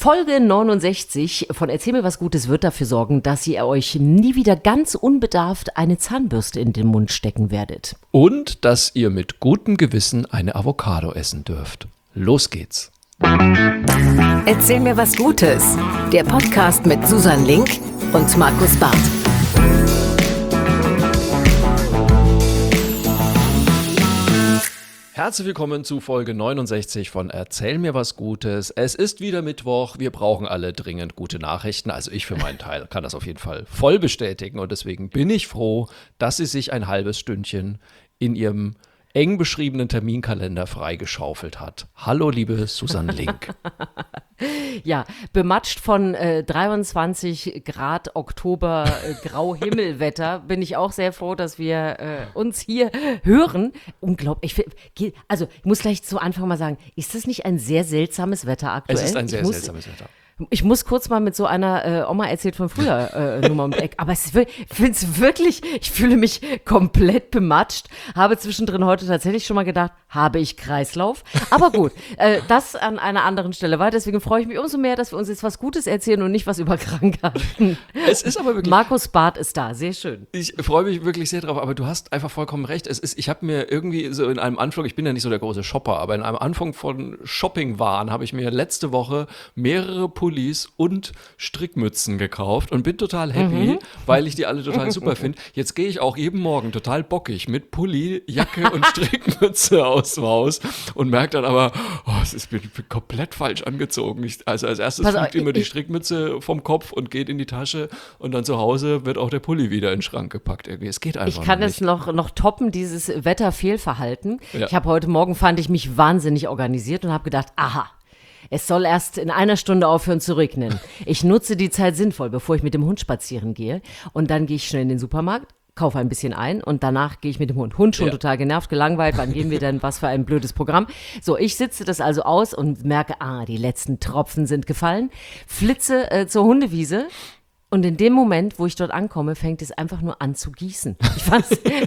Folge 69 von Erzähl mir was Gutes wird dafür sorgen, dass ihr euch nie wieder ganz unbedarft eine Zahnbürste in den Mund stecken werdet. Und dass ihr mit gutem Gewissen eine Avocado essen dürft. Los geht's. Erzähl mir was Gutes. Der Podcast mit Susan Link und Markus Barth. Herzlich willkommen zu Folge 69 von Erzähl mir was Gutes. Es ist wieder Mittwoch, wir brauchen alle dringend gute Nachrichten. Also ich für meinen Teil kann das auf jeden Fall voll bestätigen und deswegen bin ich froh, dass Sie sich ein halbes Stündchen in Ihrem eng beschriebenen Terminkalender freigeschaufelt hat. Hallo liebe Susan Link. Ja, bematscht von 23 Grad Oktober Grauhimmelwetter bin ich auch sehr froh, dass wir uns hier hören. Unglaublich. Also ich muss gleich zu Anfang mal sagen, ist das nicht ein sehr seltsames Wetter aktuell? Es ist ein sehr seltsames Wetter. Ich muss kurz mal mit so einer Oma erzählt von früher Nummer um die Ecke. Aber ich finde es wirklich, ich fühle mich komplett bematscht. Habe zwischendrin heute tatsächlich schon mal gedacht, habe ich Kreislauf? Aber gut, das an einer anderen Stelle war. Deswegen freue ich mich umso mehr, dass wir uns jetzt was Gutes erzählen und nicht was über Krankheiten. Es ist aber wirklich. Markus Barth ist da, sehr schön. Ich freue mich wirklich sehr drauf, aber du hast einfach vollkommen recht. Ich habe mir irgendwie so in einem Anflug, ich bin ja nicht so der große Shopper, aber in einem Anfang von Shopping-Waren habe ich mir letzte Woche mehrere Pullis und Strickmützen gekauft und bin total happy, weil ich die alle total super finde. Jetzt gehe ich auch jeden Morgen total bockig mit Pulli, Jacke und Strickmütze aus dem Haus und merke dann aber, ich bin komplett falsch angezogen. Also als erstes fliegt immer die Strickmütze vom Kopf und geht in die Tasche und dann zu Hause wird auch der Pulli wieder in den Schrank gepackt. Irgendwie. Es geht einfach Ich kann nicht. es noch toppen, dieses Wetterfehlverhalten. Ja. Ich habe heute Morgen, fand ich mich wahnsinnig organisiert und habe gedacht, aha, es soll erst in einer Stunde aufhören zu regnen. Ich nutze die Zeit sinnvoll, bevor ich mit dem Hund spazieren gehe. Und dann gehe ich schnell in den Supermarkt, kaufe ein bisschen ein und danach gehe ich mit dem Hund. Hund schon total genervt, gelangweilt. Wann gehen wir denn? Was für ein blödes Programm. So, ich sitze das also aus und merke, die letzten Tropfen sind gefallen. Flitze zur Hundewiese. Und in dem Moment, wo ich dort ankomme, fängt es einfach nur an zu gießen. Ich fand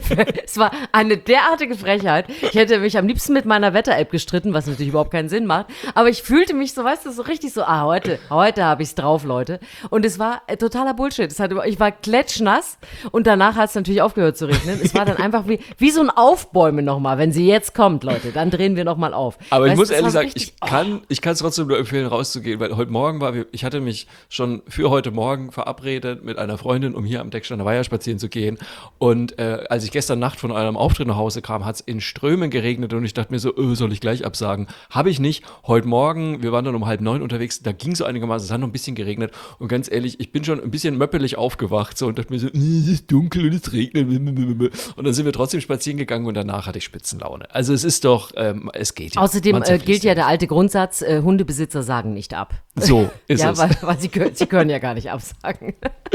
es war eine derartige Frechheit. Ich hätte mich am liebsten mit meiner Wetter-App gestritten, was natürlich überhaupt keinen Sinn macht. Aber ich fühlte mich so, weißt du, so richtig so, heute habe ich es drauf, Leute. Und es war totaler Bullshit. Ich war klatschnass und danach hat es natürlich aufgehört zu regnen. Es war dann einfach wie so ein Aufbäumen nochmal. Wenn sie jetzt kommt, Leute, dann drehen wir nochmal auf. Aber weißt ich muss du, ehrlich sagen, richtig, ich kann es trotzdem nur empfehlen, rauszugehen, weil heute Morgen ich hatte mich schon für heute Morgen verabredet mit einer Freundin, um hier am Decksteiner Weiher spazieren zu gehen. Und als ich gestern Nacht von einem Auftritt nach Hause kam, hat es in Strömen geregnet und ich dachte mir so, soll ich gleich absagen? Habe ich nicht. Heute Morgen, wir waren dann um 8:30 unterwegs, da ging es so einigermaßen, es hat noch ein bisschen geregnet und ganz ehrlich, ich bin schon ein bisschen möppelig aufgewacht so, und dachte mir so, es ist dunkel und es regnet. Und dann sind wir trotzdem spazieren gegangen und danach hatte ich Spitzenlaune. Also es ist doch, es geht ja. Außerdem gilt ja der alte Grundsatz, Hundebesitzer sagen nicht ab. So ist es. Ja, weil sie können ja gar nicht absagen.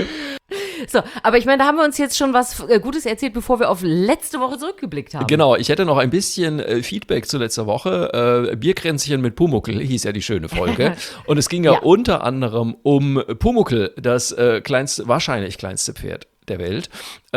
So, aber ich meine, da haben wir uns jetzt schon was Gutes erzählt, bevor wir auf letzte Woche zurückgeblickt haben. Genau, ich hätte noch ein bisschen Feedback zu letzter Woche. Bierkränzchen mit Pumuckl hieß ja die schöne Folge. Und es ging ja unter anderem um Pumuckl, das wahrscheinlich kleinste Pferd der Welt.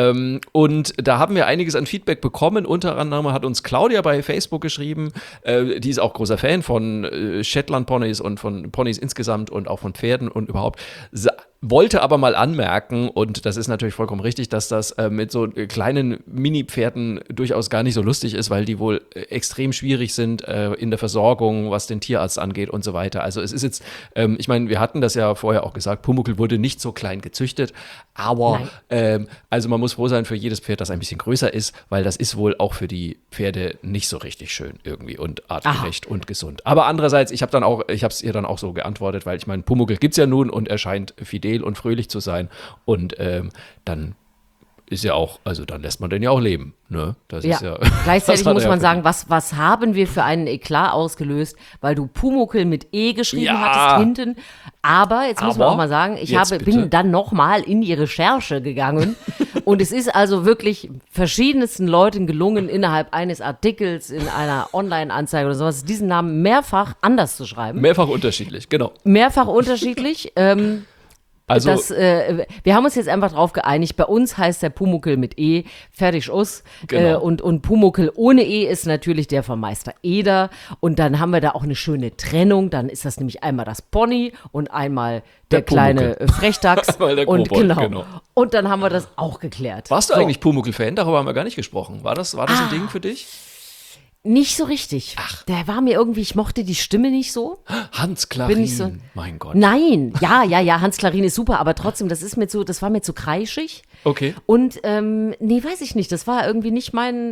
Und da haben wir einiges an Feedback bekommen. Unter anderem hat uns Claudia bei Facebook geschrieben, die ist auch großer Fan von Shetland-Ponys und von Ponys insgesamt und auch von Pferden und überhaupt. Wollte aber mal anmerken, und das ist natürlich vollkommen richtig, dass das mit so kleinen Mini-Pferden durchaus gar nicht so lustig ist, weil die wohl extrem schwierig sind in der Versorgung, was den Tierarzt angeht und so weiter. Also es ist jetzt, ich meine, wir hatten das ja vorher auch gesagt, Pumuckl wurde nicht so klein gezüchtet, aber also man muss froh sein für jedes Pferd, das ein bisschen größer ist, weil das ist wohl auch für die Pferde nicht so richtig schön irgendwie und artgerecht und gesund. Aber andererseits, ich habe es ihr dann auch so geantwortet, weil ich meine, Pumuckl gibt es ja nun und er scheint fidel und fröhlich zu sein und dann ist ja auch, also dann lässt man den ja auch leben. Ne? Das ist ja, gleichzeitig muss man sagen, was haben wir für einen Eklat ausgelöst, weil du Pumuckl mit E geschrieben hattest hinten. Aber jetzt muss man auch mal sagen, bin dann nochmal in die Recherche gegangen und es ist also wirklich verschiedensten Leuten gelungen, innerhalb eines Artikels in einer Online-Anzeige oder sowas, diesen Namen mehrfach anders zu schreiben. Mehrfach unterschiedlich, genau. Mehrfach unterschiedlich. Also, wir haben uns jetzt einfach drauf geeinigt, bei uns heißt der Pumuckl mit E, fertig aus. Genau. Und Pumuckl ohne E ist natürlich der von Meister Eder. Und dann haben wir da auch eine schöne Trennung. Dann ist das nämlich einmal das Pony und einmal der kleine Pumuckl. Frechdachs. Einmal der und Kobold, genau. Und dann haben wir das auch geklärt. warst du So. eigentlich Pumuckl-Fan? Darüber haben wir gar nicht gesprochen. War das ein Ding für dich? Nicht so richtig. Der war mir irgendwie, ich mochte die Stimme nicht so. Hans Klarin, Bin ich so- mein Gott. Nein, ja, Hans Klarin ist super, aber trotzdem, das war mir zu kreischig. Okay. Und, nee, weiß ich nicht, das war irgendwie nicht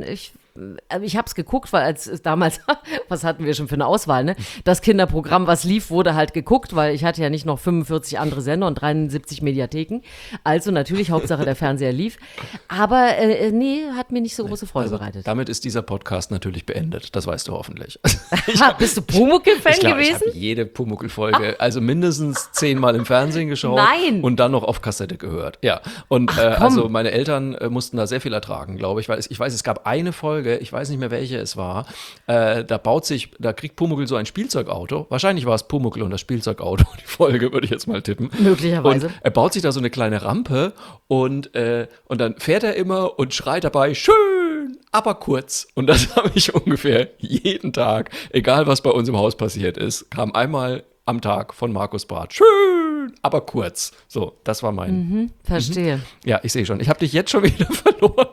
ich habe es geguckt, weil als damals, was hatten wir schon für eine Auswahl, ne? Das Kinderprogramm, was lief, wurde halt geguckt, weil ich hatte ja nicht noch 45 andere Sender und 73 Mediatheken. Also natürlich, Hauptsache der Fernseher lief. Aber nee, hat mir nicht so große Freude bereitet. Damit ist dieser Podcast natürlich beendet. Das weißt du hoffentlich. Bist du Pumuckl-Fan Ich glaube, ich gewesen? habe jede Pumuckl-Folge, also mindestens 10-mal im Fernsehen geschaut. Nein. Und dann noch auf Kassette gehört. Ja. Und also meine Eltern mussten da sehr viel ertragen, glaube ich, weil ich weiß, es gab eine Folge, ich weiß nicht mehr, welche es war, da kriegt Pumuckl so ein Spielzeugauto. Wahrscheinlich war es Pumuckl und das Spielzeugauto, die Folge, würde ich jetzt mal tippen. Möglicherweise. Und er baut sich da so eine kleine Rampe und dann fährt er immer und schreit dabei, schön, aber kurz. Und das habe ich ungefähr jeden Tag, egal was bei uns im Haus passiert ist, kam einmal am Tag von Markus Barth. Schön, aber kurz. So, das war mein. Verstehe. Ja, ich sehe schon. Ich habe dich jetzt schon wieder verloren.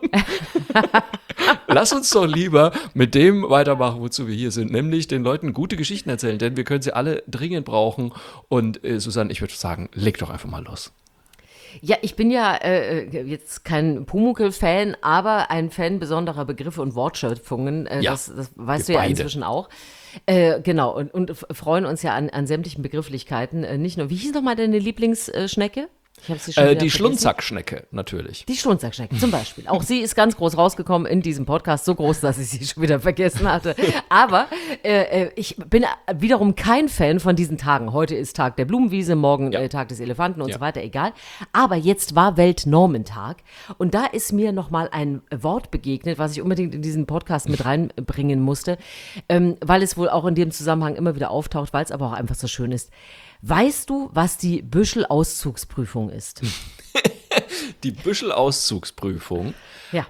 Lass uns doch lieber mit dem weitermachen, wozu wir hier sind, nämlich den Leuten gute Geschichten erzählen, denn wir können sie alle dringend brauchen. Und Susanne, ich würde sagen, leg doch einfach mal los. Ja, ich bin ja jetzt kein Pumuckl-Fan, aber ein Fan besonderer Begriffe und Wortschöpfungen. Ja, Das weißt wir du ja beide. inzwischen auch. Genau, und freuen uns ja an sämtlichen Begrifflichkeiten. Nicht nur, wie hieß nochmal deine Lieblingsschnecke? Ich habe sie schon wieder Die vergessen. Schlundsackschnecke, natürlich. Die Schlundsackschnecke zum Beispiel. Auch sie ist ganz groß rausgekommen in diesem Podcast, so groß, dass ich sie schon wieder vergessen hatte. Aber ich bin wiederum kein Fan von diesen Tagen. Heute ist Tag der Blumenwiese, morgen Ja. Tag des Elefanten und Ja. so weiter, egal. Aber jetzt war Weltnormentag und da ist mir nochmal ein Wort begegnet, was ich unbedingt in diesen Podcast mit reinbringen musste, weil es wohl auch in dem Zusammenhang immer wieder auftaucht, weil es aber auch einfach so schön ist. Weißt du, was die Büschel-Auszugsprüfung ist? Die Büschel-Auszugsprüfung, Ja.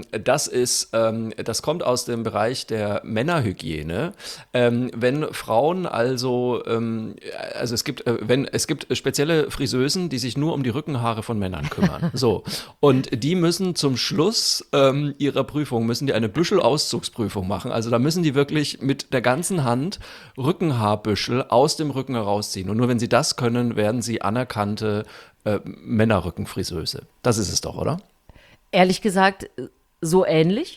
das kommt aus dem Bereich der Männerhygiene. Wenn Frauen also es gibt spezielle Friseusen, die sich nur um die Rückenhaare von Männern kümmern. So. Und die müssen zum Schluss ihrer Prüfung, müssen die eine Büschel-Auszugsprüfung machen. Also da müssen die wirklich mit der ganzen Hand Rückenhaarbüschel aus dem Rücken herausziehen. Und nur wenn sie das können, werden sie anerkannte Männerrückenfriseuse. Das ist es doch, oder? Ehrlich gesagt, so ähnlich.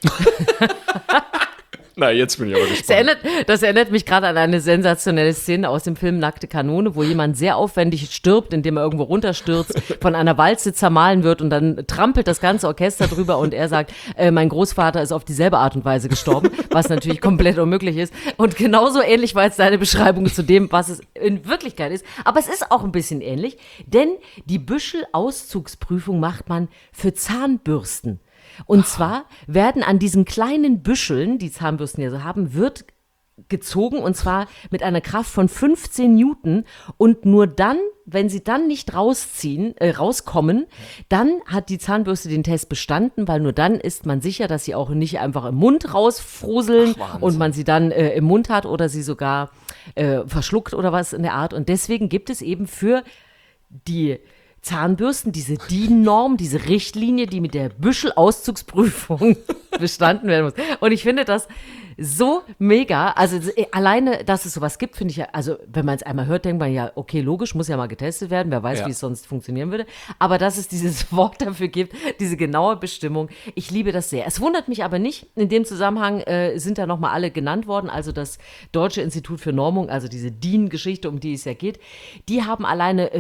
Na, jetzt bin ich aber gespannt. Das erinnert mich gerade an eine sensationelle Szene aus dem Film Nackte Kanone, wo jemand sehr aufwendig stirbt, indem er irgendwo runterstürzt, von einer Walze zermahlen wird und dann trampelt das ganze Orchester drüber und er sagt, mein Großvater ist auf dieselbe Art und Weise gestorben, was natürlich komplett unmöglich ist. Und genauso ähnlich war jetzt deine Beschreibung zu dem, was es in Wirklichkeit ist. Aber es ist auch ein bisschen ähnlich, denn die Büschel-Auszugsprüfung macht man für Zahnbürsten. Und zwar werden an diesen kleinen Büscheln, die Zahnbürsten ja so haben, wird gezogen und zwar mit einer Kraft von 15 Newton und nur dann, wenn sie dann nicht rauskommen, dann hat die Zahnbürste den Test bestanden, weil nur dann ist man sicher, dass sie auch nicht einfach im Mund rausfruseln und man sie dann im Mund hat oder sie sogar verschluckt oder was in der Art. Und deswegen gibt es eben für die Zahnbürsten, diese DIN-Norm, diese Richtlinie, die mit der Büschel-Auszugsprüfung bestanden werden muss. Und ich finde das so mega. Also alleine, dass es sowas gibt, finde ich ja, also wenn man es einmal hört, denkt man ja, okay, logisch, muss ja mal getestet werden, wer weiß, Ja. wie es sonst funktionieren würde. Aber dass es dieses Wort dafür gibt, diese genaue Bestimmung, ich liebe das sehr. Es wundert mich aber nicht, in dem Zusammenhang sind da nochmal alle genannt worden, also das Deutsche Institut für Normung, also diese DIN-Geschichte, um die es ja geht, die haben alleine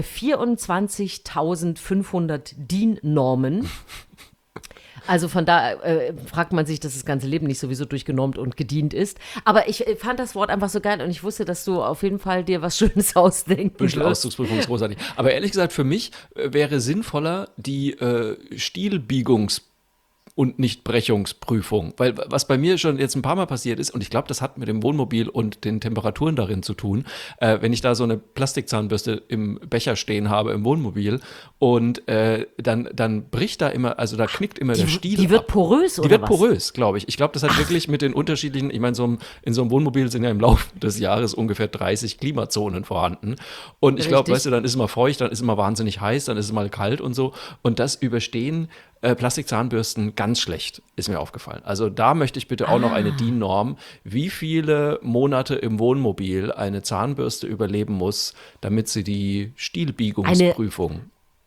24.500 DIN-Normen. Also von da fragt man sich, dass das ganze Leben nicht sowieso durchgenormt und gedient ist. Aber ich fand das Wort einfach so geil und ich wusste, dass du auf jeden Fall dir was Schönes ausdenken wirst. Büschel-Auszugsprüfung ist großartig. Aber ehrlich gesagt, für mich wäre sinnvoller die Stilbiegungs und nicht Brechungsprüfung. Weil was bei mir schon jetzt ein paar Mal passiert ist, und ich glaube, das hat mit dem Wohnmobil und den Temperaturen darin zu tun, wenn ich da so eine Plastikzahnbürste im Becher stehen habe im Wohnmobil und dann bricht da immer, also da knickt immer der Stiel Die wird ab. porös, oder Die wird was? porös, glaube ich. Ich glaube, das hat wirklich mit den unterschiedlichen, ich meine, in so einem Wohnmobil sind ja im Laufe des Jahres ungefähr 30 Klimazonen vorhanden. Und ich glaube, Richtig. weißt du, dann ist es mal feucht, dann ist es mal wahnsinnig heiß, dann ist es mal kalt und so. Und das überstehen Plastikzahnbürsten ganz schlecht, ist mir aufgefallen. Also da möchte ich bitte auch noch eine DIN-Norm, wie viele Monate im Wohnmobil eine Zahnbürste überleben muss, damit sie die Stielbiegungsprüfung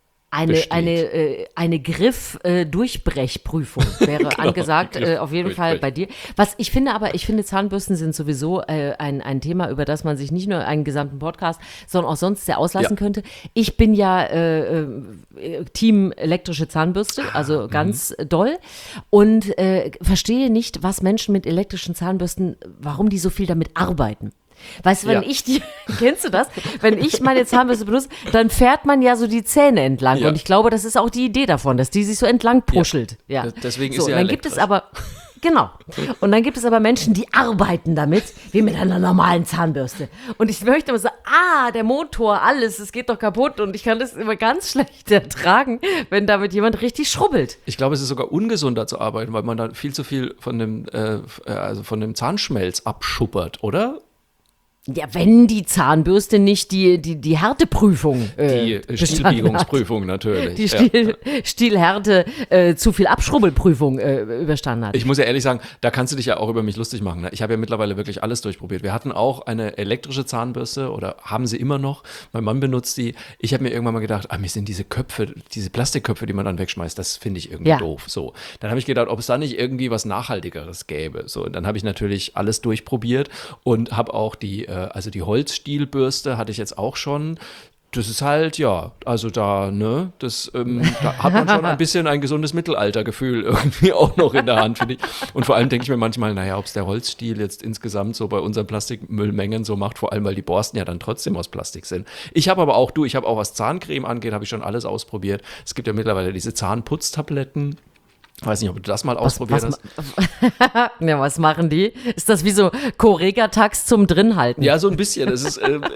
Eine Griff-Durchbrechprüfung wäre Genau, angesagt, auf jeden Fall Durchbrech. bei dir. Was ich finde aber, Zahnbürsten sind sowieso ein Thema, über das man sich nicht nur einen gesamten Podcast, sondern auch sonst sehr auslassen könnte. Ich bin ja Team elektrische Zahnbürste, also ganz doll, und verstehe nicht, was Menschen mit elektrischen Zahnbürsten, warum die so viel damit arbeiten. Weißt du, wenn kennst du das? Wenn ich meine Zahnbürste benutze, dann fährt man ja so die Zähne entlang. Ja. Und ich glaube, das ist auch die Idee davon, dass die sich so entlang puschelt. Ja. Deswegen so, ist sie ja dann gibt es elektrisch. aber, genau. Und dann gibt es aber Menschen, die arbeiten damit, wie mit einer normalen Zahnbürste. Und ich möchte immer so, der Motor, alles, es geht doch kaputt. Und ich kann das immer ganz schlecht ertragen, wenn damit jemand richtig schrubbelt. Ich glaube, es ist sogar ungesunder zu arbeiten, weil man da viel zu viel von dem Zahnschmelz abschuppert, oder? Ja, wenn die Zahnbürste nicht die Härteprüfung Die Stielbiegungsprüfung natürlich. Die Ja. Stielhärte, zu viel Abschrubbelprüfung überstanden hat. Ich muss ja ehrlich sagen, da kannst du dich ja auch über mich lustig machen. Ne? Ich habe ja mittlerweile wirklich alles durchprobiert. Wir hatten auch eine elektrische Zahnbürste oder haben sie immer noch. Mein Mann benutzt die. Ich habe mir irgendwann mal gedacht, mir sind diese Köpfe, diese Plastikköpfe, die man dann wegschmeißt, das finde ich irgendwie doof. So. Dann habe ich gedacht, ob es da nicht irgendwie was Nachhaltigeres gäbe. So, und dann habe ich natürlich alles durchprobiert und habe auch die Holzstielbürste hatte ich jetzt auch schon. Das ist halt, also da, ne, da hat man schon ein bisschen ein gesundes Mittelaltergefühl irgendwie auch noch in der Hand, finde ich. Und vor allem denke ich mir manchmal, ob es der Holzstiel jetzt insgesamt so bei unseren Plastikmüllmengen so macht, vor allem, weil die Borsten ja dann trotzdem aus Plastik sind. Ich habe aber auch, was Zahncreme angeht, habe ich schon alles ausprobiert. Es gibt ja mittlerweile diese Zahnputztabletten. Ich weiß nicht, ob du das mal ausprobiert hast. Ja, was machen die? Ist das wie so Correga-Tax zum Drinhalten? Ja, so ein bisschen. Es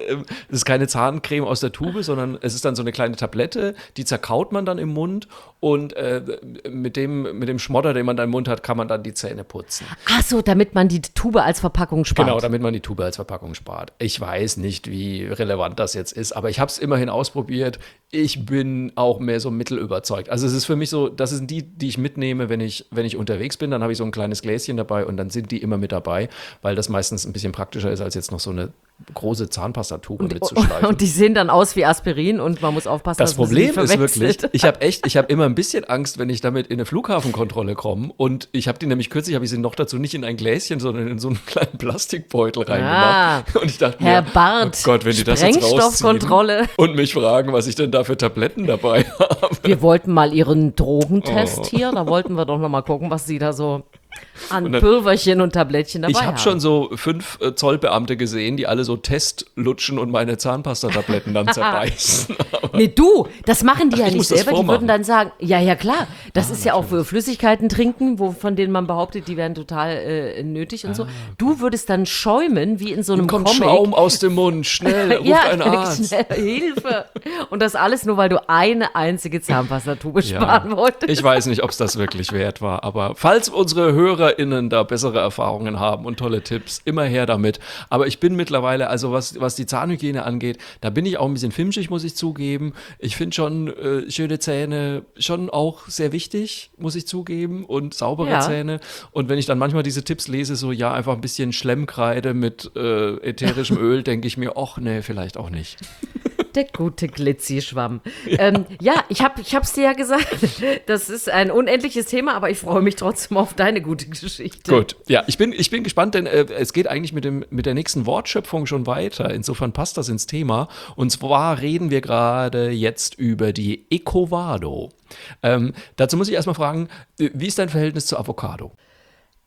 ist keine Zahncreme aus der Tube, sondern es ist dann so eine kleine Tablette, die zerkaut man dann im Mund und mit dem Schmodder, den man da im Mund hat, kann man dann die Zähne putzen. Ach so, damit man die Tube als Verpackung spart. Genau, damit man die Tube als Verpackung spart. Ich weiß nicht, wie relevant das jetzt ist, aber ich habe es immerhin ausprobiert. Ich bin auch mehr so mittelüberzeugt. Also es ist für mich so, das sind die ich mitnehme, wenn ich unterwegs bin, dann habe ich so ein kleines Gläschen dabei und dann sind die immer mit dabei, weil das meistens ein bisschen praktischer ist, als jetzt noch so eine große Zahnpastatube mitzuschleifen. Und die sehen dann aus wie Aspirin und man muss aufpassen, Das dass man sie Problem nicht ist verwechselt. wirklich, ich habe immer ein bisschen Angst, wenn ich damit in eine Flughafenkontrolle komme und ich habe die nämlich kürzlich, habe ich sie noch dazu nicht in ein Gläschen, sondern in so einen kleinen Plastikbeutel reingemacht. Und ich dachte Herr mir, Barth, oh Gott, wenn die das jetzt Sprengstoffkontrolle. rausziehen und mich fragen, was ich denn da für Tabletten dabei habe. Wir wollten mal Ihren Drogentest hier, da wollten wir doch noch mal gucken, was Sie da so an Pülverchen und Tablettchen dabei Ich haben. habe schon so 5 Zollbeamte gesehen, die alle so Testlutschen und meine Zahnpastatabletten dann zerbeißen. Nee, das machen die ja ich nicht muss das selber. Die vormachen. würden dann sagen, ja klar, das ist ja auch für Flüssigkeiten trinken, von denen man behauptet, die wären total nötig und so. Du würdest dann schäumen, wie in so einem Kommt Comic. Schaum aus dem Mund, schnell, ruft ein Arzt. Schnell, Hilfe. Und das alles nur, weil du eine einzige Zahnpastatube sparen wolltest. Ich weiß nicht, ob es das wirklich wert war, aber falls unsere HörerInnen da bessere Erfahrungen haben und tolle Tipps, immer her damit. Aber ich bin mittlerweile, also was die Zahnhygiene angeht, da bin ich auch ein bisschen fimschig, muss ich zugeben. Ich finde schon schöne Zähne schon auch sehr wichtig, muss ich zugeben, und saubere Zähne. Und wenn ich dann manchmal diese Tipps lese, so einfach ein bisschen Schlemmkreide mit ätherischem Öl, denke ich mir, ach nee, vielleicht auch nicht. Der gute Glitzi-Schwamm. Ja, ich hab's dir ja gesagt. Das ist ein unendliches Thema, aber ich freue mich trotzdem auf deine gute Geschichte. Gut, ja, ich bin gespannt, denn es geht eigentlich mit der nächsten Wortschöpfung schon weiter. Insofern passt das ins Thema. Und zwar reden wir gerade jetzt über die Ecovado. Dazu muss ich erstmal fragen, wie ist dein Verhältnis zur Avocado?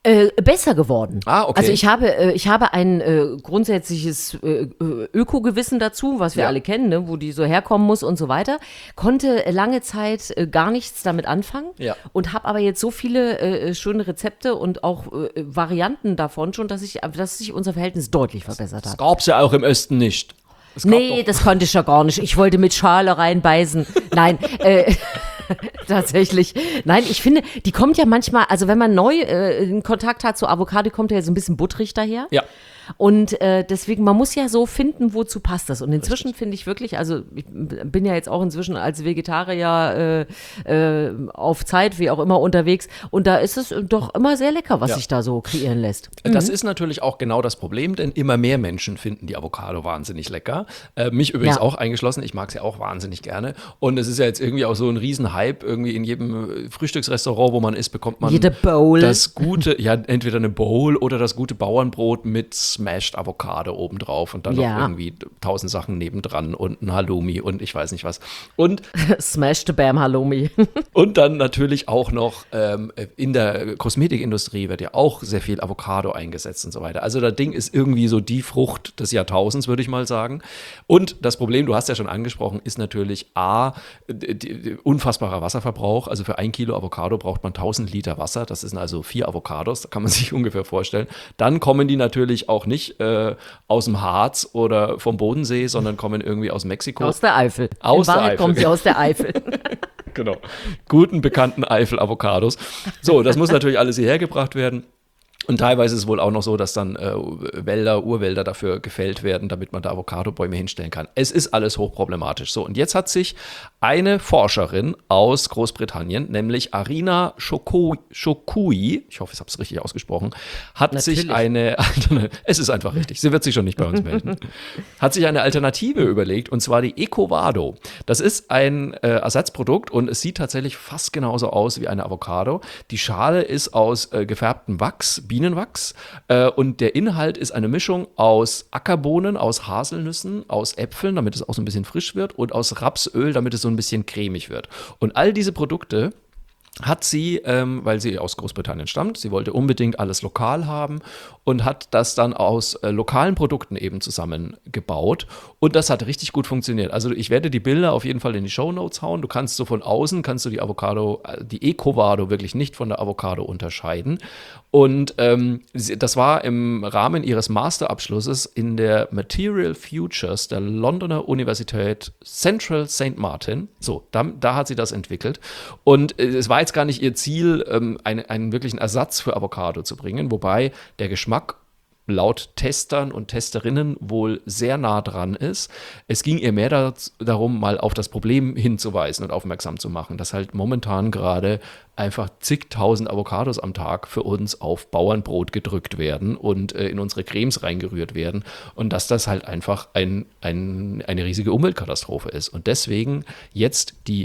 Besser geworden. Ah, okay. Also ich habe ein grundsätzliches Öko-Gewissen dazu, was wir alle kennen, ne, wo die so herkommen muss und so weiter. Konnte lange Zeit gar nichts damit anfangen und habe aber jetzt so viele schöne Rezepte und auch Varianten davon schon, dass sich unser Verhältnis deutlich verbessert hat. Das gab's ja auch im Osten nicht. Das konnte ich ja gar nicht. Ich wollte mit Schale reinbeißen. Nein, tatsächlich. Nein, ich finde, die kommt ja manchmal, also wenn man neu in Kontakt hat zu Avocado, kommt ja so ein bisschen butterig daher. Ja. Und deswegen, man muss ja so finden, wozu passt das. Und inzwischen finde ich wirklich, also ich bin ja jetzt auch inzwischen als Vegetarier auf Zeit, wie auch immer, unterwegs. Und da ist es doch immer sehr lecker, was sich da so kreieren lässt. Das ist natürlich auch genau das Problem, denn immer mehr Menschen finden die Avocado wahnsinnig lecker. Mich übrigens auch eingeschlossen. Ich mag sie auch wahnsinnig gerne. Und es ist ja jetzt irgendwie auch so ein Riesenhype. Irgendwie in jedem Frühstücksrestaurant, wo man ist, bekommt man jede Bowl. Das gute, entweder eine Bowl oder das gute Bauernbrot mit Smashed Avocado obendrauf und dann noch irgendwie 1000 Sachen nebendran und ein Halloumi und ich weiß nicht was. Und Smashed Bam Halloumi. Und dann natürlich auch noch in der Kosmetikindustrie wird ja auch sehr viel Avocado eingesetzt und so weiter. Also das Ding ist irgendwie so die Frucht des Jahrtausends, würde ich mal sagen. Und das Problem, du hast ja schon angesprochen, ist natürlich unfassbarer Wasserverbrauch. Also für 1 Kilo Avocado braucht man 1000 Liter Wasser. Das sind also 4 Avocados, da kann man sich ungefähr vorstellen. Dann kommen die natürlich auch nicht aus dem Harz oder vom Bodensee, sondern kommen irgendwie aus Mexiko. Aus der Eifel. Aus In der Wahrheit Eifel. kommen sie aus der Eifel. Genau. Guten, bekannten Eifel-Avocados. So, das muss natürlich alles hierher gebracht werden. Und teilweise ist es wohl auch noch so, dass dann Urwälder dafür gefällt werden, damit man da Avocadobäume hinstellen kann. Es ist alles hochproblematisch. So, und jetzt hat sich eine Forscherin aus Großbritannien, nämlich Arina Shokui, ich hoffe, ich habe es richtig ausgesprochen, sich es ist einfach richtig, sie wird sich schon nicht bei uns melden, hat sich eine Alternative überlegt, und zwar die Ecovado. Das ist ein Ersatzprodukt und es sieht tatsächlich fast genauso aus wie eine Avocado. Die Schale ist aus gefärbtem Wachs, Bienenwachs, und der Inhalt ist eine Mischung aus Ackerbohnen, aus Haselnüssen, aus Äpfeln, damit es auch so ein bisschen frisch wird, und aus Rapsöl, damit es so ein bisschen cremig wird. Und all diese Produkte hat sie, weil sie aus Großbritannien stammt, sie wollte unbedingt alles lokal haben und hat das dann aus lokalen Produkten eben zusammengebaut, und das hat richtig gut funktioniert. Also ich werde die Bilder auf jeden Fall in die Shownotes hauen. Du kannst so von außen, die Ecovado wirklich nicht von der Avocado unterscheiden, und das war im Rahmen ihres Masterabschlusses in der Material Futures der Londoner Universität Central St. Martin. So, da hat sie das entwickelt, und es war jetzt gar nicht ihr Ziel, einen wirklichen Ersatz für Avocado zu bringen, wobei der Geschmack laut Testern und Testerinnen wohl sehr nah dran ist. Es ging ihr mehr darum, mal auf das Problem hinzuweisen und aufmerksam zu machen, dass halt momentan gerade einfach zigtausend Avocados am Tag für uns auf Bauernbrot gedrückt werden und in unsere Cremes reingerührt werden, und dass das halt einfach eine riesige Umweltkatastrophe ist. Und deswegen jetzt die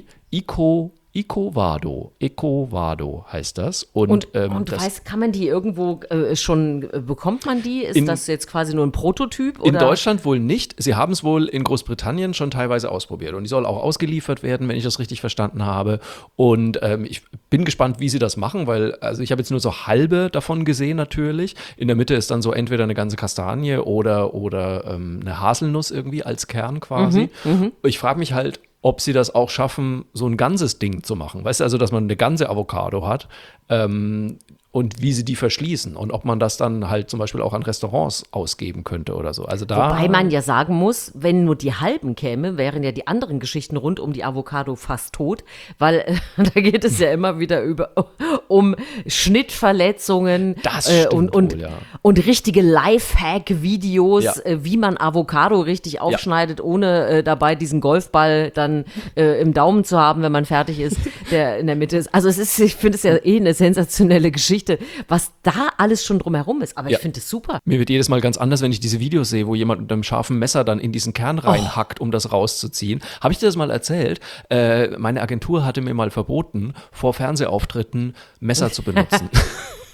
Ecovado heißt das. Und kann man die irgendwo bekommt man die? Ist das jetzt quasi nur ein Prototyp? Oder? In Deutschland wohl nicht. Sie haben es wohl in Großbritannien schon teilweise ausprobiert. Und die soll auch ausgeliefert werden, wenn ich das richtig verstanden habe. Und ich bin gespannt, wie sie das machen, weil ich habe jetzt nur so halbe davon gesehen natürlich. In der Mitte ist dann so entweder eine ganze Kastanie oder eine Haselnuss irgendwie als Kern quasi. Ich frage mich halt, ob sie das auch schaffen, so ein ganzes Ding zu machen. Weißt du, also, dass man eine ganze Avocado hat, und wie sie die verschließen und ob man das dann halt zum Beispiel auch an Restaurants ausgeben könnte oder so. Also wobei man ja sagen muss, wenn nur die halben käme, wären ja die anderen Geschichten rund um die Avocado fast tot, weil da geht es ja immer wieder um Schnittverletzungen und richtige Lifehack-Videos, wie man Avocado richtig aufschneidet, ohne dabei diesen Golfball dann im Daumen zu haben, wenn man fertig ist, der in der Mitte ist. Also ich finde es ja eine sensationelle Geschichte, was da alles schon drumherum ist. Aber ich finde es super. Mir wird jedes Mal ganz anders, wenn ich diese Videos sehe, wo jemand mit einem scharfen Messer dann in diesen Kern reinhackt, um das rauszuziehen. Habe ich dir das mal erzählt? Meine Agentur hatte mir mal verboten, vor Fernsehauftritten Messer zu benutzen.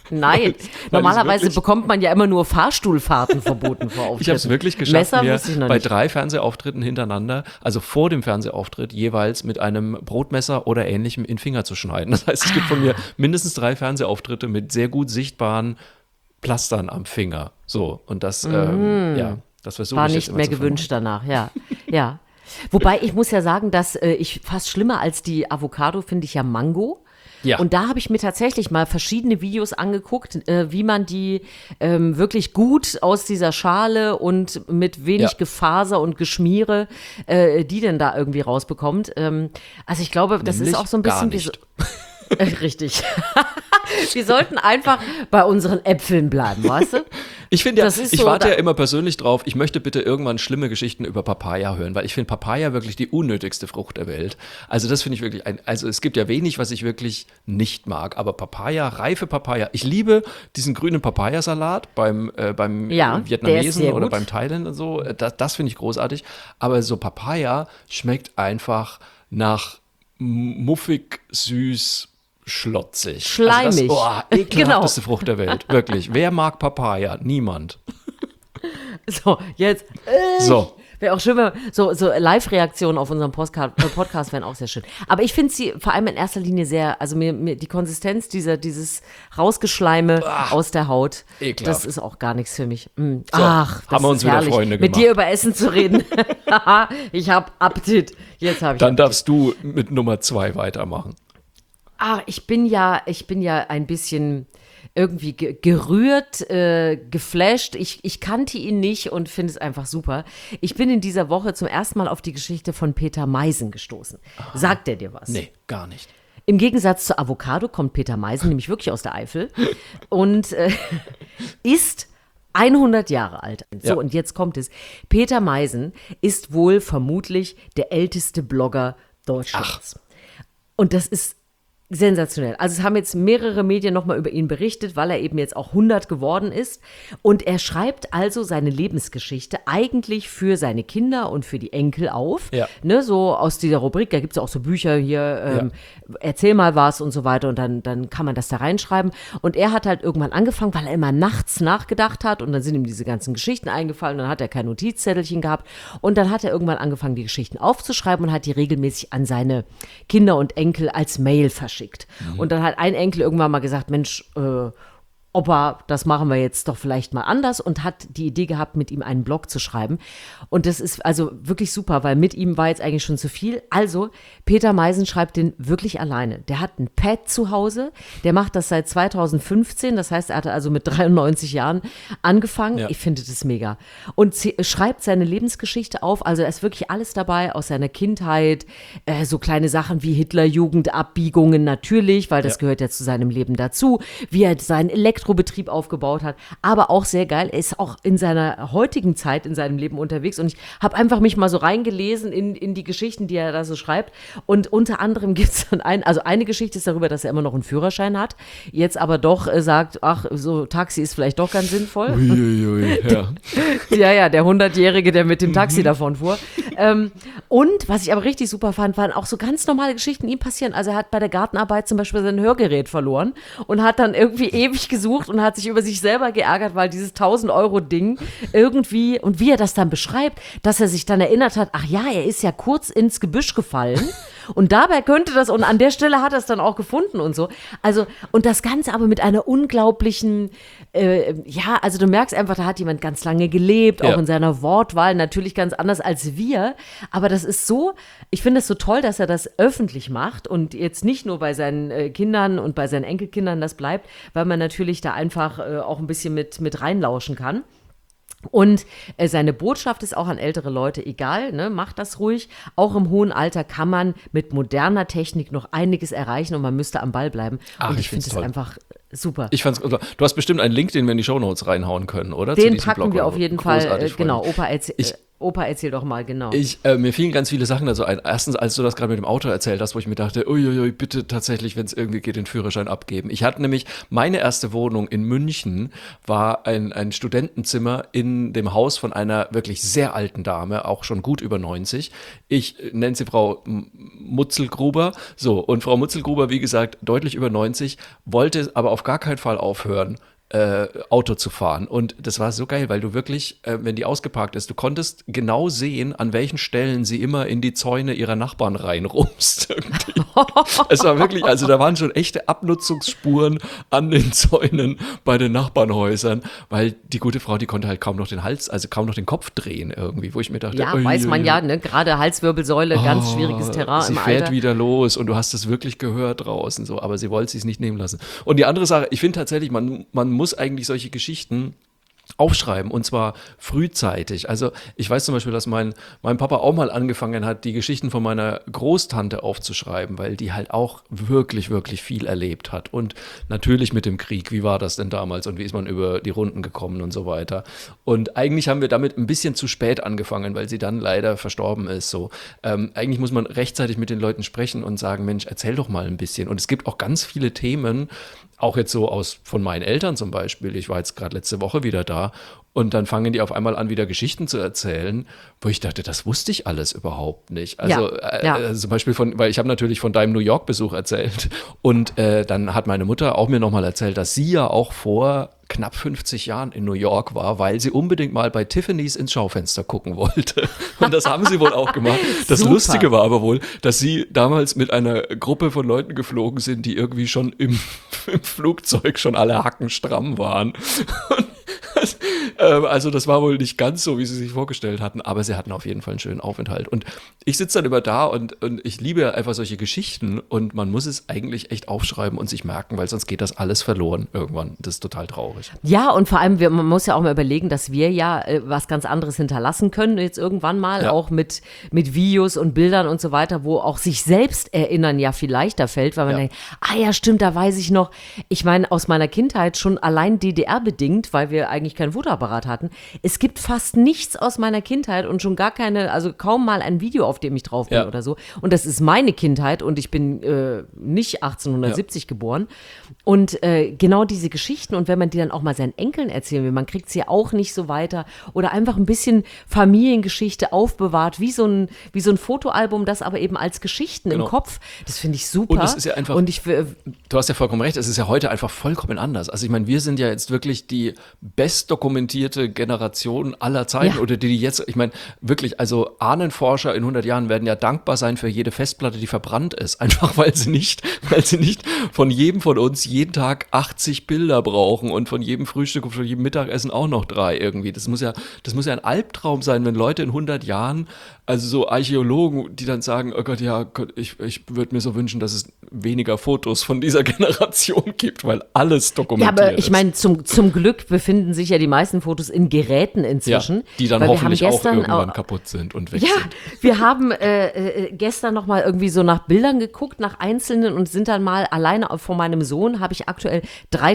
Nein, normalerweise bekommt man ja immer nur Fahrstuhlfahrten verboten vor Auftritten. Ich habe es wirklich geschafft, Messer mir wusste ich noch bei nicht. 3 Fernsehauftritten hintereinander, also vor dem Fernsehauftritt, jeweils mit einem Brotmesser oder Ähnlichem in den Finger zu schneiden. Das heißt, es gibt von mir mindestens 3 Fernsehauftritte mit sehr gut sichtbaren Pflastern am Finger. So, und das, das versuche War ich jetzt nicht immer mehr zu gewünscht danach, ja. Ja. Wobei ich muss ja sagen, dass ich fast schlimmer als die Avocado finde ich ja Mango. Ja. Und da habe ich mir tatsächlich mal verschiedene Videos angeguckt, wie man die wirklich gut aus dieser Schale und mit wenig Gefaser und Geschmiere die denn da irgendwie rausbekommt. Also ich glaube, das Nämlich ist auch so ein bisschen gar nicht. Richtig. Wir sollten einfach bei unseren Äpfeln bleiben, weißt du? Ich finde ja, Das ist ich so, warte da- ja immer persönlich drauf, ich möchte bitte irgendwann schlimme Geschichten über Papaya hören, weil ich finde Papaya wirklich die unnötigste Frucht der Welt. Also das finde ich wirklich, also es gibt ja wenig, was ich wirklich nicht mag, aber Papaya, reife Papaya, ich liebe diesen grünen Papayasalat beim Ja, der ist Vietnamesen sehr oder gut. beim Thailand und so, das finde ich großartig, aber so Papaya schmeckt einfach nach muffig, süß, schlotzig. Schleimig. Also das, ekelhafteste Genau. Frucht der Welt, wirklich. Wer mag Papaya? Niemand. So, jetzt. So. Wäre auch schön, wenn so Live-Reaktionen auf unserem Podcast wären auch sehr schön. Aber ich finde sie vor allem in erster Linie sehr, also mir die Konsistenz dieses Rausgeschleime aus der Haut, Ekelhaft. das ist auch gar nichts für mich. So, Ach, das haben wir uns ist wieder herrlich, Freunde mit gemacht. dir über Essen zu reden. Ich habe Appetit. Jetzt habe ich Dann Appetit. darfst du mit Nummer 2 weitermachen. Ich bin ja ein bisschen irgendwie gerührt, geflasht. Ich kannte ihn nicht und finde es einfach super. Ich bin in dieser Woche zum ersten Mal auf die Geschichte von Peter Meisen gestoßen. Sagt er dir was? Nee, gar nicht. Im Gegensatz zur Avocado kommt Peter Meisen nämlich wirklich aus der Eifel und ist 100 Jahre alt. So, Ja. und jetzt kommt es. Peter Meisen ist wohl vermutlich der älteste Blogger Deutschlands. Und das ist sensationell. Also es haben jetzt mehrere Medien nochmal über ihn berichtet, weil er eben jetzt auch 100 geworden ist. Und er schreibt also seine Lebensgeschichte eigentlich für seine Kinder und für die Enkel auf. Ja. Ne, so aus dieser Rubrik, da gibt es auch so Bücher hier, erzähl mal was und so weiter. Und dann kann man das da reinschreiben. Und er hat halt irgendwann angefangen, weil er immer nachts nachgedacht hat. Und dann sind ihm diese ganzen Geschichten eingefallen. Dann hat er kein Notizzettelchen gehabt. Und dann hat er irgendwann angefangen, die Geschichten aufzuschreiben und hat die regelmäßig an seine Kinder und Enkel als Mail verschickt. Und dann hat ein Enkel irgendwann mal gesagt, Mensch, Opa, das machen wir jetzt doch vielleicht mal anders und hat die Idee gehabt, mit ihm einen Blog zu schreiben. Und das ist also wirklich super, weil mit ihm war jetzt eigentlich schon zu viel. Also, Peter Meisen schreibt den wirklich alleine. Der hat ein Pad zu Hause, der macht das seit 2015, das heißt, er hatte also mit 93 Jahren angefangen. Ja. Ich finde das mega. Und schreibt seine Lebensgeschichte auf, also da ist wirklich alles dabei aus seiner Kindheit, so kleine Sachen wie Hitlerjugend-Abbiegungen natürlich, weil das gehört ja zu seinem Leben dazu, wie er seinen Elektrobetrieb aufgebaut hat, aber auch sehr geil, er ist auch in seiner heutigen Zeit in seinem Leben unterwegs und ich habe einfach mich mal so reingelesen in die Geschichten, die er da so schreibt und unter anderem gibt es dann eine Geschichte ist darüber, dass er immer noch einen Führerschein hat, jetzt aber doch sagt, ach, so Taxi ist vielleicht doch ganz sinnvoll. Uiuiui, ja. Ja, der 100-Jährige, der mit dem Taxi davon fuhr. Und was ich aber richtig super fand, waren auch so ganz normale Geschichten ihm passieren. Also er hat bei der Gartenarbeit zum Beispiel sein Hörgerät verloren und hat dann irgendwie ewig gesucht und hat sich über sich selber geärgert, weil dieses 1000-Euro-Ding irgendwie, und wie er das dann beschreibt, dass er sich dann erinnert hat, ach ja, er ist ja kurz ins Gebüsch gefallen und dabei könnte das, und an der Stelle hat er es dann auch gefunden und so. Also, und das Ganze aber mit einer unglaublichen, also du merkst einfach, da hat jemand ganz lange gelebt, auch Ja. in seiner Wortwahl, natürlich ganz anders als wir, aber das ist so, ich finde es so toll, dass er das öffentlich macht und jetzt nicht nur bei seinen Kindern und bei seinen Enkelkindern das bleibt, weil man natürlich da einfach auch ein bisschen mit reinlauschen kann. Und seine Botschaft ist auch an ältere Leute, egal, ne, macht das ruhig. Auch im hohen Alter kann man mit moderner Technik noch einiges erreichen und man müsste am Ball bleiben. Ach, und ich ich finde find's es toll. einfach super. Ich fand's, du hast bestimmt einen Link, den wir in die Shownotes reinhauen können, oder? Den Zu diesem packen Blog wir oder auf so. jeden Fall, Großartig, genau, Freunde. Opa, erzähl doch mal, genau. Mir fielen ganz viele Sachen dazu ein. Erstens, als du das gerade mit dem Auto erzählt hast, wo ich mir dachte, uiuiui, bitte tatsächlich, wenn es irgendwie geht, den Führerschein abgeben. Ich hatte nämlich, meine erste Wohnung in München war ein Studentenzimmer in dem Haus von einer wirklich sehr alten Dame, auch schon gut über 90. Ich nenne sie Frau Mutzelgruber. So, und Frau Mutzelgruber, wie gesagt, deutlich über 90, wollte aber auf gar keinen Fall aufhören, Auto zu fahren. Und das war so geil, weil du wirklich, wenn die ausgeparkt ist, du konntest genau sehen, an welchen Stellen sie immer in die Zäune ihrer Nachbarn reinrumst. Es war wirklich, also da waren schon echte Abnutzungsspuren an den Zäunen bei den Nachbarnhäusern, weil die gute Frau, die konnte halt kaum noch den Kopf drehen irgendwie, wo ich mir dachte, ja, weiß man ja, ne? Gerade Halswirbelsäule, ganz schwieriges Terrain im Alter. Sie fährt wieder los und du hast es wirklich gehört draußen, so, aber sie wollte es sich nicht nehmen lassen. Und die andere Sache, ich finde tatsächlich, man muss eigentlich solche Geschichten aufschreiben und zwar frühzeitig. Also ich weiß zum Beispiel, dass mein Papa auch mal angefangen hat, die Geschichten von meiner Großtante aufzuschreiben, weil die halt auch wirklich, wirklich viel erlebt hat und natürlich mit dem Krieg, wie war das denn damals und wie ist man über die Runden gekommen und so weiter. Und eigentlich haben wir damit ein bisschen zu spät angefangen, weil sie dann leider verstorben ist. So. Eigentlich muss man rechtzeitig mit den Leuten sprechen und sagen, Mensch, erzähl doch mal ein bisschen. Und es gibt auch ganz viele Themen, auch jetzt so von meinen Eltern zum Beispiel. Ich war jetzt gerade letzte Woche wieder da und dann fangen die auf einmal an, wieder Geschichten zu erzählen, wo ich dachte, das wusste ich alles überhaupt nicht. Also zum Beispiel weil ich habe natürlich von deinem New York-Besuch erzählt und dann hat meine Mutter auch mir nochmal erzählt, dass sie ja auch vor knapp 50 Jahren in New York war, weil sie unbedingt mal bei Tiffany's ins Schaufenster gucken wollte. Und das haben sie wohl auch gemacht. Das Super. Lustige war aber wohl, dass sie damals mit einer Gruppe von Leuten geflogen sind, die irgendwie schon im Flugzeug schon alle hackenstramm waren. Also das war wohl nicht ganz so, wie sie sich vorgestellt hatten, aber sie hatten auf jeden Fall einen schönen Aufenthalt. Und ich sitze dann immer da und ich liebe einfach solche Geschichten und man muss es eigentlich echt aufschreiben und sich merken, weil sonst geht das alles verloren irgendwann. Das ist total traurig. Ja, und vor allem, man muss ja auch mal überlegen, dass wir ja was ganz anderes hinterlassen können, jetzt irgendwann mal, auch mit Videos und Bildern und so weiter, wo auch sich selbst erinnern ja viel leichter fällt, weil man denkt, ja stimmt, da weiß ich noch, ich meine, aus meiner Kindheit schon allein DDR-bedingt, weil wir eigentlich kein Fotoapparat hatten. Es gibt fast nichts aus meiner Kindheit und schon gar keine, also kaum mal ein Video, auf dem ich drauf bin oder so. Und das ist meine Kindheit und ich bin nicht 1870 geboren. Und genau diese Geschichten und wenn man die dann auch mal seinen Enkeln erzählen will, man kriegt sie ja auch nicht so weiter oder einfach ein bisschen Familiengeschichte aufbewahrt, wie so ein Fotoalbum, das aber eben als Geschichten im Kopf. Das finde ich super. Und es ist ja einfach, du hast ja vollkommen recht, es ist ja heute einfach vollkommen anders. Also ich meine, wir sind ja jetzt wirklich die bestdokumentierte Generation aller Zeiten oder die jetzt, ich meine, wirklich, also Ahnenforscher in 100 Jahren werden ja dankbar sein für jede Festplatte, die verbrannt ist, einfach weil sie nicht von jedem von uns jeden Tag 80 Bilder brauchen und von jedem Frühstück und von jedem Mittagessen auch noch 3 irgendwie. Das muss ja ein Albtraum sein, wenn Leute in 100 Jahren, also so Archäologen, die dann sagen, oh Gott, ja, ich würde mir so wünschen, dass es weniger Fotos von dieser Generation gibt, weil alles dokumentiert ist. Ja, aber ich meine, zum Glück befinden sich ja die meisten Fotos in Geräten inzwischen. Ja, die dann hoffentlich auch irgendwann kaputt sind und weg sind. Wir haben gestern noch mal irgendwie so nach Bildern geguckt, nach einzelnen und sind dann mal alleine von meinem Sohn, habe ich aktuell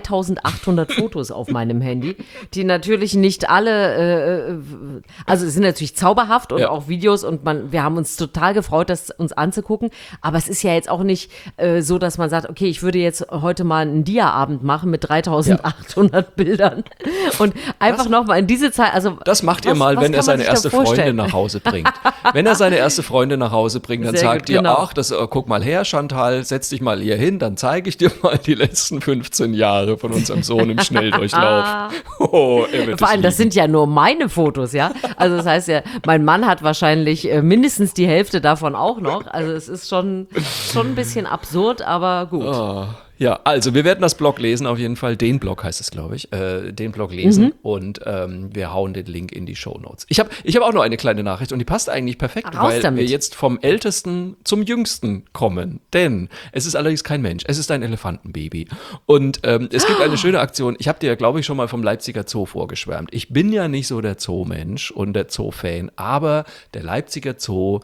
3800 Fotos auf meinem Handy, die natürlich nicht alle, also es sind natürlich zauberhaft und auch Videos und wir haben uns total gefreut, das uns anzugucken, aber es ist ja jetzt auch nicht so, dass man sagt, okay, ich würde jetzt heute mal einen Dia-Abend machen mit 3800 Bildern und einfach noch mal in diese Zeit, also das macht ihr mal, wenn er seine erste Freundin nach Hause bringt. Wenn er seine erste Freundin nach Hause bringt, dann sagt ihr, ach, guck mal her, Chantal, setz dich mal hier hin, dann zeige ich dir mal die letzten 15 Jahre von unserem Sohn im Schnelldurchlauf. Vor allem, das sind ja nur meine Fotos, ja. Also das heißt ja, mein Mann hat wahrscheinlich mindestens die Hälfte davon auch noch. Also es ist schon ein bisschen absurd, aber gut. Oh. Ja, also wir werden das Blog lesen auf jeden Fall. Den Blog heißt es, glaube ich. Den Blog lesen und wir hauen den Link in die Shownotes. Ich hab auch noch eine kleine Nachricht und die passt eigentlich perfekt, weil wir jetzt vom Ältesten zum Jüngsten kommen. Denn es ist allerdings kein Mensch, es ist ein Elefantenbaby. Und es gibt eine schöne Aktion. Ich habe dir ja, glaube ich, schon mal vom Leipziger Zoo vorgeschwärmt. Ich bin ja nicht so der Zoo-Mensch und der Zoo-Fan, aber der Leipziger Zoo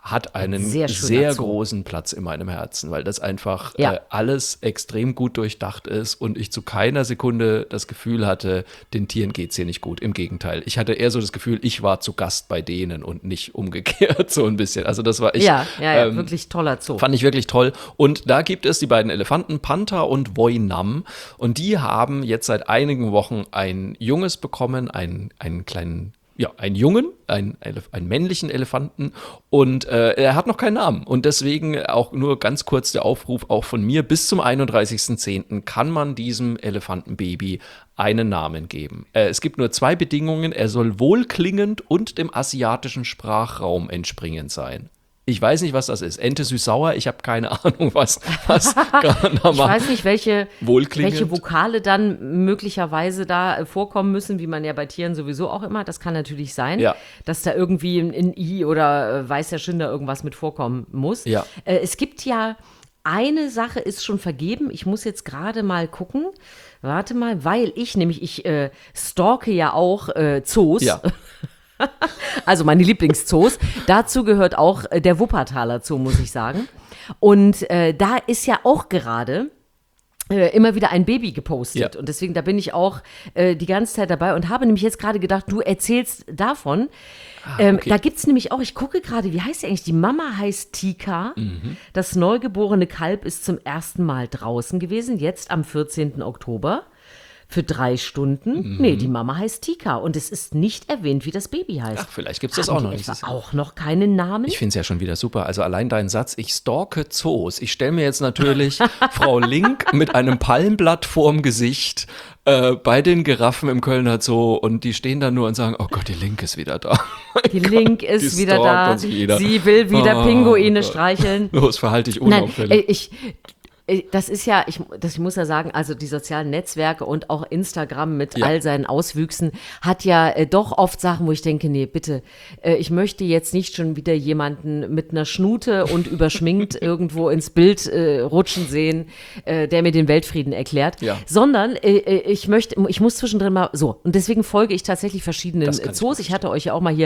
hat einen Sehr sehr schöner Zoo. großen Platz in meinem Herzen, weil das einfach Ja. alles extrem gut durchdacht ist und ich zu keiner Sekunde das Gefühl hatte, den Tieren geht's hier nicht gut. Im Gegenteil. Ich hatte eher so das Gefühl, ich war zu Gast bei denen und nicht umgekehrt so ein bisschen. Also das war echt, Ja, wirklich toller Zoo. fand ich wirklich toll. Und da gibt es die beiden Elefanten, Panther und Voinam. Und die haben jetzt seit einigen Wochen ein Junges bekommen, einen kleinen, ja, einen Jungen, einen männlichen Elefanten. Und er hat noch keinen Namen. Und deswegen auch nur ganz kurz der Aufruf auch von mir. Bis zum 31.10. kann man diesem Elefantenbaby einen Namen geben. Es gibt nur 2 Bedingungen. Er soll wohlklingend und dem asiatischen Sprachraum entspringend sein. Ich weiß nicht, was das ist. Ente süß-sauer, ich habe keine Ahnung, was Ich weiß nicht, welche wohlklingend. Vokale dann möglicherweise da vorkommen müssen, wie man ja bei Tieren sowieso auch immer. Das kann natürlich sein, Ja. dass da irgendwie ein I oder weißer Schinder irgendwas mit vorkommen muss. Ja. Es gibt ja, eine Sache ist schon vergeben. Ich muss jetzt gerade mal gucken. Warte mal, weil ich stalke ja auch Zoos. Ja. Also meine Lieblingszoos. Dazu gehört auch der Wuppertaler Zoo, muss ich sagen. Und da ist ja auch gerade immer wieder ein Baby gepostet. Ja. Und deswegen, da bin ich auch die ganze Zeit dabei und habe nämlich jetzt gerade gedacht, du erzählst davon. Okay. Da gibt es nämlich auch, ich gucke gerade, wie heißt sie eigentlich? Die Mama heißt Tika. Das neugeborene Kalb ist zum ersten Mal draußen gewesen, jetzt am 14. Oktober. Für 3 Stunden. Nee, die Mama heißt Tika und es ist nicht erwähnt, wie das Baby heißt. Ach, vielleicht gibt es das Haben auch die noch nicht. etwa auch noch keinen Namen? Ich finde es ja schon wieder super. Also allein dein Satz, ich stalke Zoos. Ich stelle mir jetzt natürlich Frau Link mit einem Palmblatt vorm Gesicht bei den Giraffen im Kölner Zoo und die stehen da nur und sagen, oh Gott, die Link ist wieder da. Die Link ist die wieder stalkt da. uns wieder. Sie will wieder Oh Pinguine Gott. streicheln. Los, verhalte dich Nein, unauffällig. das ist ja, ich muss ja sagen, also die sozialen Netzwerke und auch Instagram mit Ja. all seinen Auswüchsen hat ja doch oft Sachen, wo ich denke, nee, bitte, ich möchte jetzt nicht schon wieder jemanden mit einer Schnute und überschminkt irgendwo ins Bild rutschen sehen, der mir den Weltfrieden erklärt, Ja. sondern ich muss zwischendrin mal so, und deswegen folge ich tatsächlich verschiedenen Das kann ich Zoos. Ich hatte euch ja auch mal hier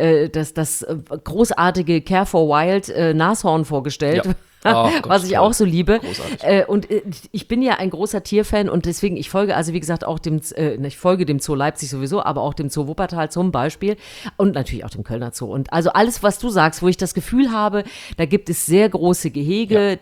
das großartige Care for Wild Nashorn vorgestellt. Ja. Oh Gott, was ich toll. auch so liebe. Großartig. Und ich bin ja ein großer Tierfan und deswegen, ich folge also wie gesagt auch ich folge dem Zoo Leipzig sowieso, aber auch dem Zoo Wuppertal zum Beispiel und natürlich auch dem Kölner Zoo. Und also alles, was du sagst, wo ich das Gefühl habe, da gibt es sehr große Gehege,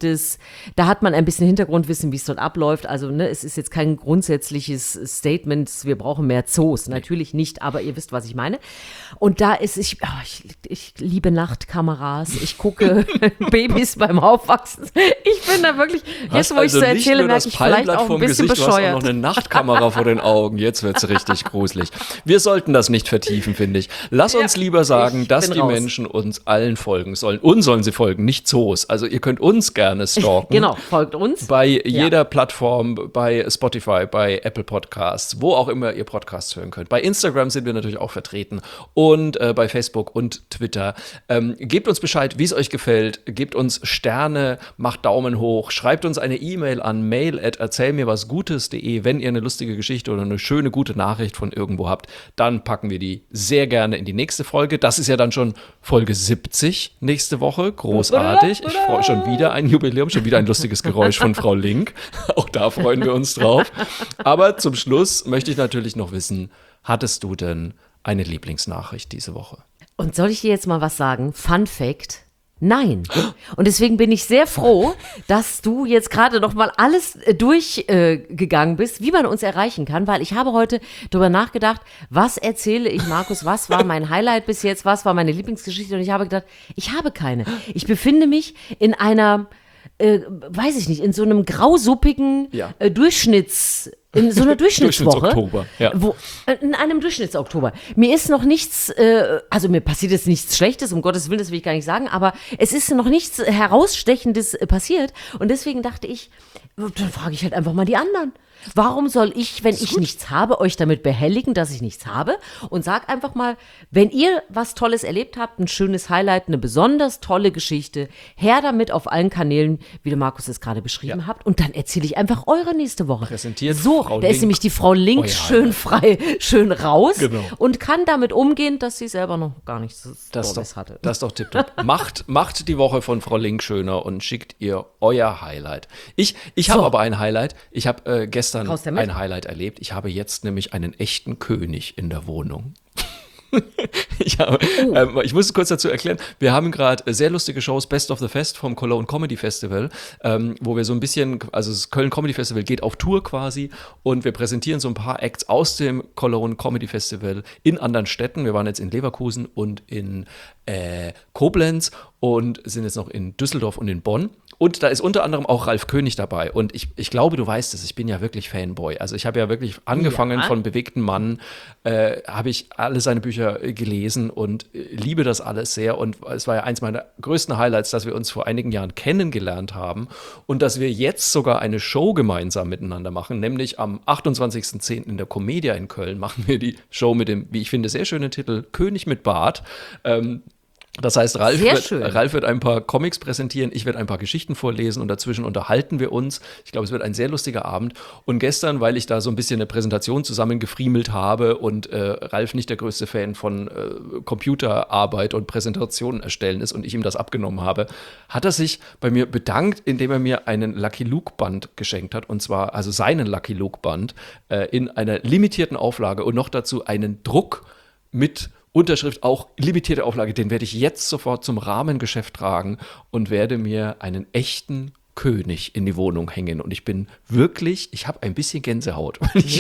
da hat man ein bisschen Hintergrundwissen, wie es dort abläuft. Also es ist jetzt kein grundsätzliches Statement, wir brauchen mehr Zoos. Natürlich nicht, aber ihr wisst, was ich meine. Und da ist, ich liebe Nachtkameras, ich gucke Babys beim Aufwachsen. Ich bin da wirklich, jetzt wo ich so erzähle, merke ich vielleicht auch ein bisschen Du hast auch bescheuert. noch eine Nachtkamera vor den Augen. Jetzt wird es richtig gruselig. Wir sollten das nicht vertiefen, finde ich. Lass uns lieber sagen, ich dass bin die raus. Menschen uns allen folgen sollen. Uns sollen sie folgen, nicht Zoos. Also ihr könnt uns gerne stalken. Genau, folgt uns. Bei jeder Plattform, bei Spotify, bei Apple Podcasts, wo auch immer ihr Podcasts hören könnt. Bei Instagram sind wir natürlich auch vertreten und bei Facebook und Twitter. Gebt uns Bescheid, wie es euch gefällt. Gebt uns Sterne, macht Daumen hoch, schreibt uns eine E-Mail an mail@erzählmirwasgutes.de. Wenn ihr eine lustige Geschichte oder eine schöne, gute Nachricht von irgendwo habt, dann packen wir die sehr gerne in die nächste Folge. Das ist ja dann schon Folge 70 nächste Woche. Großartig. Ich freue schon wieder ein Jubiläum, schon wieder ein lustiges Geräusch von Frau Link. Auch da freuen wir uns drauf. Aber zum Schluss möchte ich natürlich noch wissen, hattest du denn eine Lieblingsnachricht diese Woche? Und soll ich dir jetzt mal was sagen? Fun Fact: Nein. Und deswegen bin ich sehr froh, dass du jetzt gerade noch mal alles durchgegangen bist, wie man uns erreichen kann, weil ich habe heute darüber nachgedacht, was erzähle ich Markus, was war mein Highlight bis jetzt, was war meine Lieblingsgeschichte und ich habe gedacht, ich habe keine. Ich befinde mich in einer, weiß ich nicht, in so einem grausuppigen Ja. in so einer Durchschnittswoche. Durchschnittsoktober, ja. In einem Durchschnittsoktober. Mir ist noch nichts, also mir passiert jetzt nichts Schlechtes, um Gottes Willen, das will ich gar nicht sagen, aber es ist noch nichts Herausstechendes passiert und deswegen dachte ich, dann frage ich halt einfach mal die anderen. Warum soll ich, wenn ich nichts habe, euch damit behelligen, dass ich nichts habe? Und sag einfach mal, wenn ihr was Tolles erlebt habt, ein schönes Highlight, eine besonders tolle Geschichte, her damit auf allen Kanälen, wie der Markus es gerade beschrieben habt. Und dann erzähle ich einfach eure nächste Woche. Präsentiert so, Frau da ist Link nämlich die Frau Link euer schön frei, schön raus Genau. und kann damit umgehen, dass sie selber noch gar nichts Tolles hatte. Das ist doch tipptopp. macht die Woche von Frau Link schöner und schickt ihr euer Highlight. Ich habe aber ein Highlight. Ich habe gestern Raus damit. ein Highlight erlebt. Ich habe jetzt nämlich einen echten König in der Wohnung. Ich muss es kurz dazu erklären, wir haben gerade sehr lustige Shows, Best of the Fest vom Cologne Comedy Festival, wo wir so ein bisschen, also das Köln Comedy Festival geht auf Tour quasi und wir präsentieren so ein paar Acts aus dem Cologne Comedy Festival in anderen Städten. Wir waren jetzt in Leverkusen und in Koblenz und sind jetzt noch in Düsseldorf und in Bonn. Und da ist unter anderem auch Ralf König dabei. Und ich glaube, du weißt es, ich bin ja wirklich Fanboy. Also ich habe ja wirklich angefangen von Bewegten Mann, habe ich alle seine Bücher gelesen und liebe das alles sehr. Und es war ja eins meiner größten Highlights, dass wir uns vor einigen Jahren kennengelernt haben und dass wir jetzt sogar eine Show gemeinsam miteinander machen. Nämlich am 28.10. in der Comedia in Köln machen wir die Show mit dem, wie ich finde, sehr schönen Titel König mit Bart. Das heißt, Ralf wird ein paar Comics präsentieren, ich werde ein paar Geschichten vorlesen und dazwischen unterhalten wir uns. Ich glaube, es wird ein sehr lustiger Abend. Und gestern, weil ich da so ein bisschen eine Präsentation zusammengefriemelt habe und Ralf nicht der größte Fan von Computerarbeit und Präsentationen erstellen ist und ich ihm das abgenommen habe, hat er sich bei mir bedankt, indem er mir einen Lucky Luke Band geschenkt hat. Und zwar also seinen Lucky Luke Band in einer limitierten Auflage und noch dazu einen Druck mit Unterschrift, auch limitierte Auflage, den werde ich jetzt sofort zum Rahmengeschäft tragen und werde mir einen echten König in die Wohnung hängen. Und ich bin wirklich, ich habe ein bisschen Gänsehaut.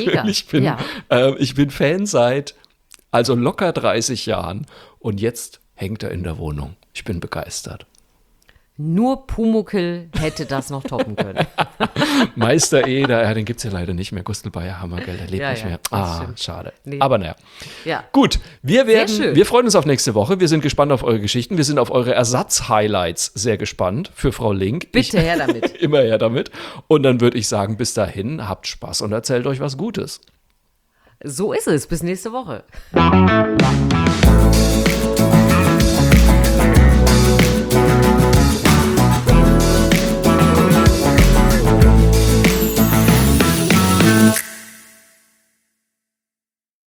Ich bin Fan seit also locker 30 Jahren und jetzt hängt er in der Wohnung. Ich bin begeistert. Nur Pumuckl hätte das noch toppen können. Meister Eder, den gibt es ja leider nicht mehr. Gustl Bayer-Hammer, der lebt nicht mehr. Schade. Nee. Aber naja. Ja. Gut, wir freuen uns auf nächste Woche. Wir sind gespannt auf eure Geschichten. Wir sind auf eure Ersatz-Highlights sehr gespannt für Frau Link. Bitte her damit. Immer her damit. Und dann würde ich sagen, bis dahin, habt Spaß und erzählt euch was Gutes. So ist es. Bis nächste Woche.